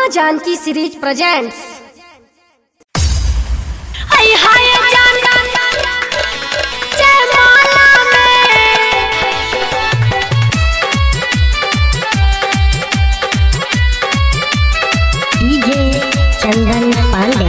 माँ Janki series presents. DJ Chandan Pandey.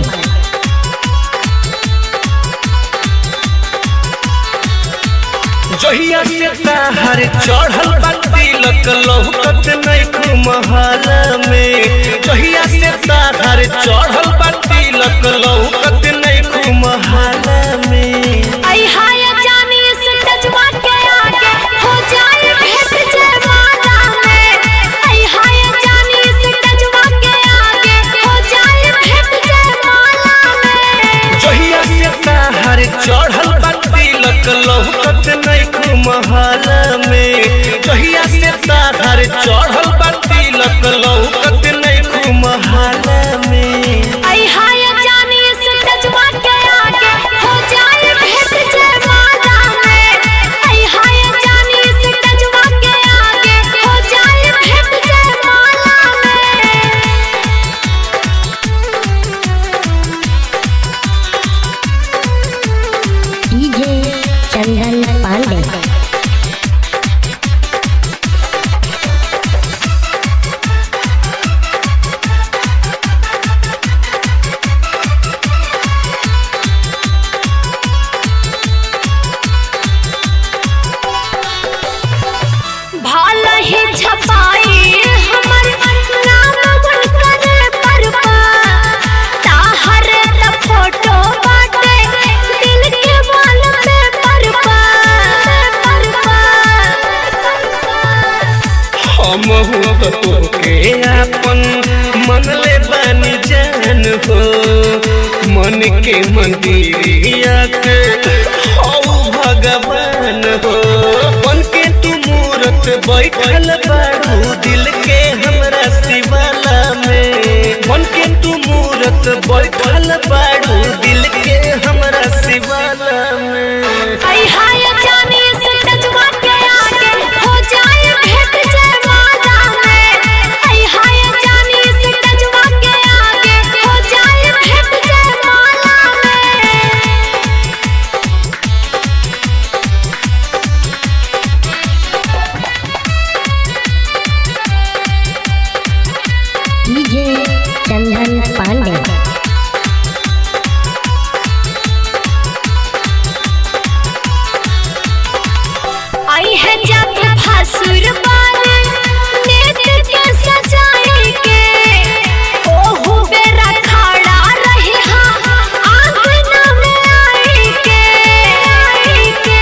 जहिया से ताहर चढ़ल बाती लक लौकत नहीं महल में। जहिया से ताहर चढ़ल बाती लक लौकत नहीं महल में। आई हाय जानी इस टचवा के आगे हो जाए भेंट जयमाला में। आई हाय जानी इस टचवा के आगे हो जाए भेंट जयमाला में। जहिया से ताहर चढ़ल बाती लक लौकत नहीं महल में। जहिया से ताहर चढ़ल बाती लक लौकत नहीं महल में। आई हाय जानी इस टचवा के आगे हो जाए भेंट जयमाला में। आई हाय जानी इस टचवा के आगे हो जाए भेंट जयमाला में। डीजे चंदन पांडे। भाल ही छपाई हमर नाम उनकर परपा। ताहर त फोटो बाटे दिल के वाल पे परपा। हम हो तो तोके अपन मन ले बानी जान हो। मन के मंदिरिया के हौ भगवान हो। बन के तू मूरत बैठल बाड़ू दिल के हमरा शिवाला में। बन के तू मूरत बैठल बाड़ू दिल के हमरा शिवाला में। आई हाय जानी इस टचवा के आगे हो जाए भेंट जयमाला में। आई हाय जानी इस टचवा के आगे हो जाए भेंट जयमाला में। डीजे चंदन पांडे। आई है जब भासुर वाले नेत के सजाए के। ओहु बेरा खड़ा रही हाँ आंगन में आई के।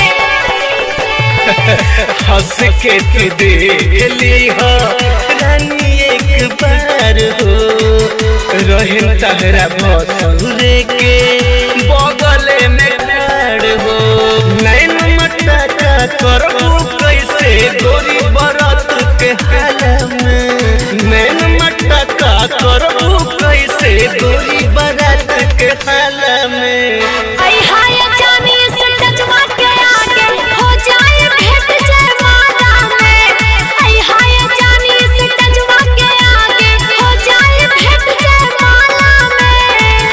हंस के तू दे ली हो रानी एक बार हो। रहे तहरा भसुरे के बगले में खड़ हो। नैन मटा का करबू कैसे गोरी बरत के हाल में। नैन मटा का करबू कैसे गोरी बरत के हाल में। आई हाय जानी इस टचवा के आगे हो जाए भेंट जयमाला में। आई हाय जानी इस टचवा के आगे हो जाए भेंट जयमाला में।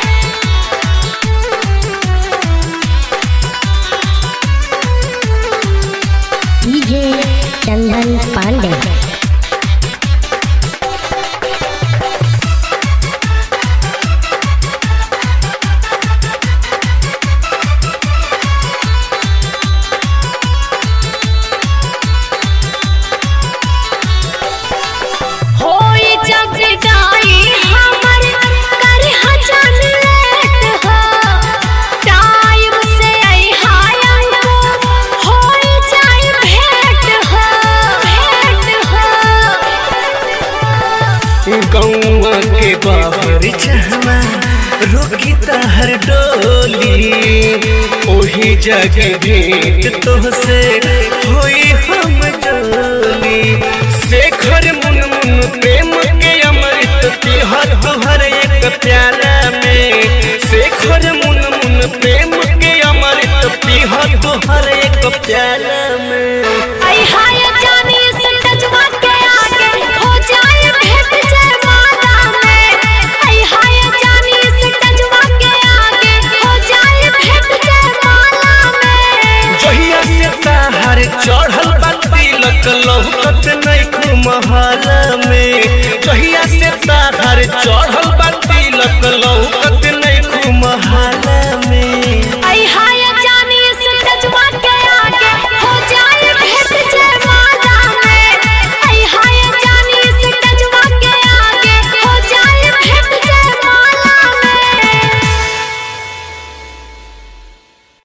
डीजे चंदन पांडे। होई जग गाई हमर कर हजन लेट हो। टाइम से आई हाय होई जाए भेंट हो। गौवा के बाहर चहमा रोकी तहर डोली। ओही जगह भेंट तोहसे होई हम डोली। शेखर मुन मुन प्रेम के अमृत तिहर तुहर एक प्याला में। शेखर मुन मुन प्रेम के अमृत तिहर तुहर एक प्याला में। आई हाय जानी इस टचवा के आगे हो जाए भेंट जयमाला महला